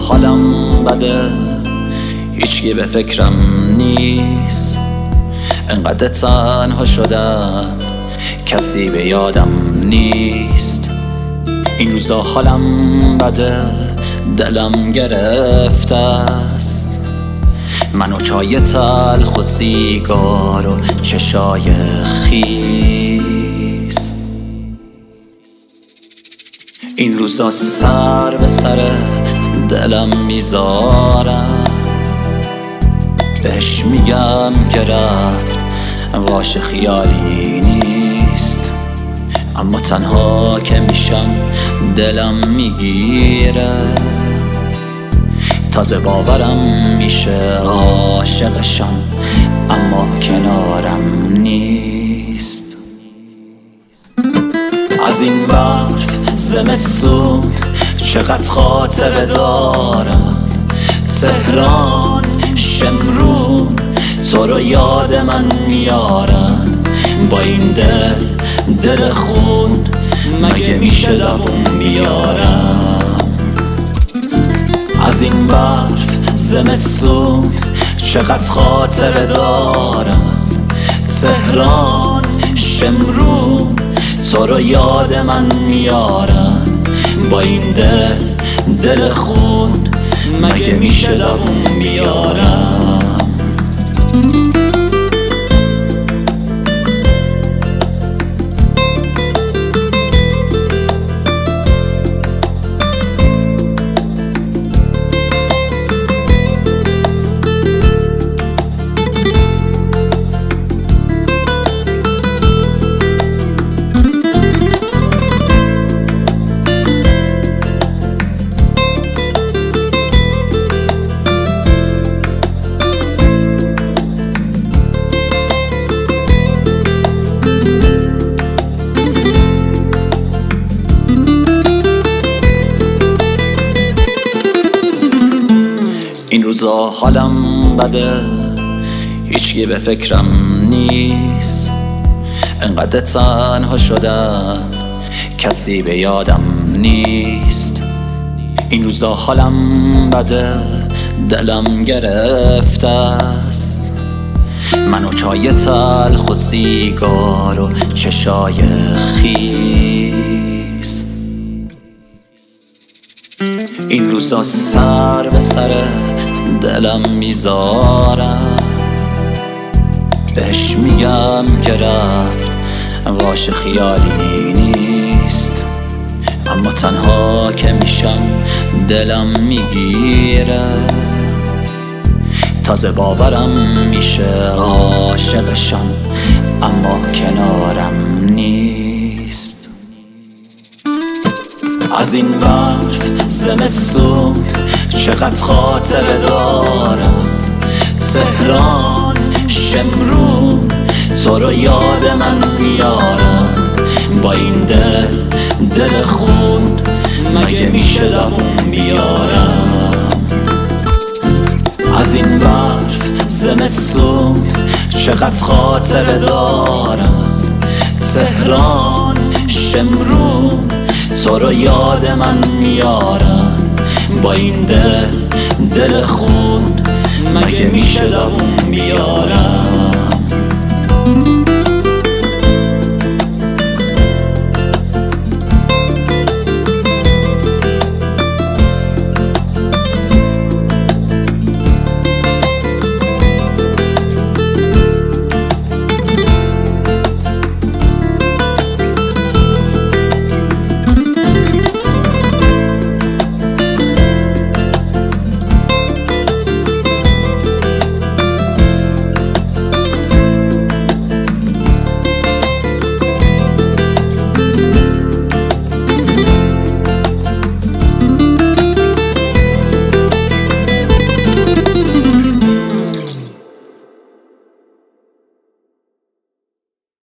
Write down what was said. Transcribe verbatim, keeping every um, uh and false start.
حالم بده، هیچکی به فکرم نیست. انقدر تنها شدم کسی به یادم نیست. این روزا حالم بده، دلم گرفته است. من و چای تلخ و سیگار و چشای خیس. این روزا سر به سر دلم میذارم، بهش میگم که رفت واش خیالی نیست. اما تنها که میشم دلم میگیره، تازه باورم میشه عاشقشم اما کنارم نیست. از این برف زمستون چقدر خاطره دارم، تهران شمرون تو رو یاد من میارن. با این دل دل خون مگه میشه دووم بیارم؟ از این برف زمستون چقدر خاطره دارم، تهران شمرون تو رو یاد من میارن. با این دل دل خون مگه میشه دووم بیارم؟ این روزا حالم بده، هیچکی به فکرم نیست. انقدر تنها شدم کسی به یادم نیست. این روزا حالم بده، دلم گرفته است. من و چای تلخ و سیگار و چشای خیس. این روزا سر به سر دلم میذارم، بهش میگم که رفت واش خیالی نیست. اما تنها که میشم دلم میگیره، تازه باورم میشه عاشقشم اما کنارم نیست. از این برف زمستون چقدر خاطره دارم، تهران شمرون تو رو یاد من میارم. با این دل دل خون مگه میشه دووم بیارم؟ از این برف زمستون چقدر خاطره دارم، تهران شمرون تو رو یاد من میارم. با این دل دل خون مگه میشه دووم بیارم؟